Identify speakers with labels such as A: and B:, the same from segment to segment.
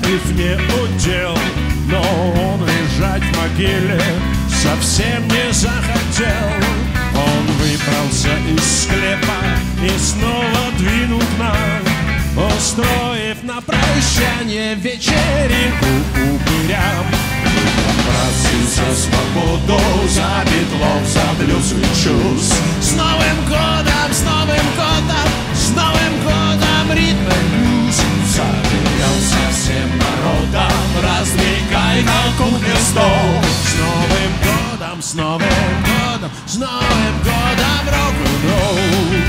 A: Против не удел, но он лежать в могиле совсем не захотел. Он выбрался из склепа и снова двинул к нам, устроив на прощание вечеринку упырям. Братцы, за свободу, за битлов, за блюз и чувств. С Новым годом, с Новым годом, с Новым годом, ритм и блюз. Соберется всем народом, раздвигай на кухне стол. С Новым годом, с Новым годом, с Новым годом, рок-н-ролл.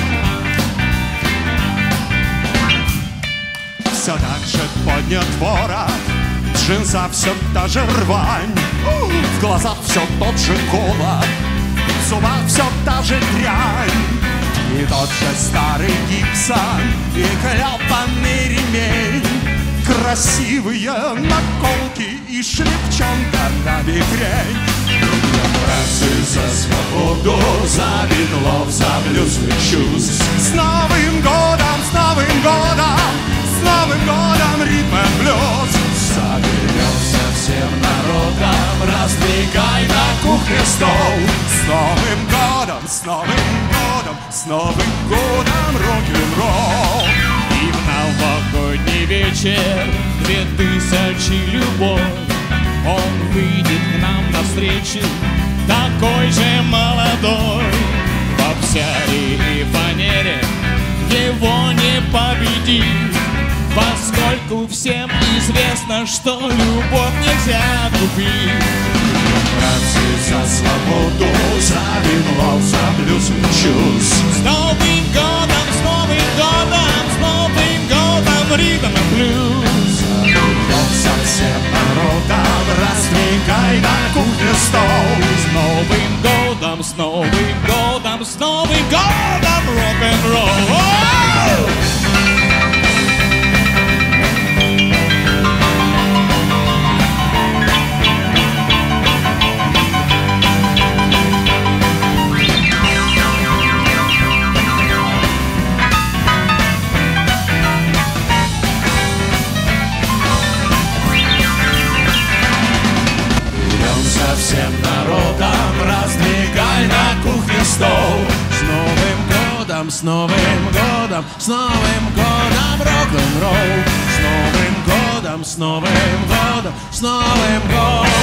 B: Все так же поднят ворот, в джинсах все та же рвань, в глазах все тот же голод, в зубах все та же дрянь. И тот же старый Гибсон, и клепанный ремень, красивые наколки и шлепчонка на бекрень.
A: Братцы, за свободу, за битлов, за блюз и чувств.
B: С Новым годом, с Новым годом, с Новым годом, ритм и блюз.
A: Соберется всем народом, раздвигай на кухне стол.
B: С Новым годом, с Новым годом, с Новым годом, рок-н-ролл.
C: И в новогодний вечер 2000 любовь, он выйдет к нам навстречу, такой же молодой. В обсяре и фанере его не победить, поскольку всем известно, что любовь нельзя купить.
A: Братцы, за свободу, за битлов, за блюз и чувств.
C: С Новым годом, с Новым годом, с Новым годом, ритм и блюз.
A: Соберется всем народом, раздвигай на кухне стол.
C: С Новым годом, с Новым годом, с Новым годом, рок-н-ролл.
A: Всем народом, раздвигай на кухне стол. С Новым годом, с Новым годом, с Новым годом, рок-н-ролл. С Новым годом, с Новым годом, с Новым годом.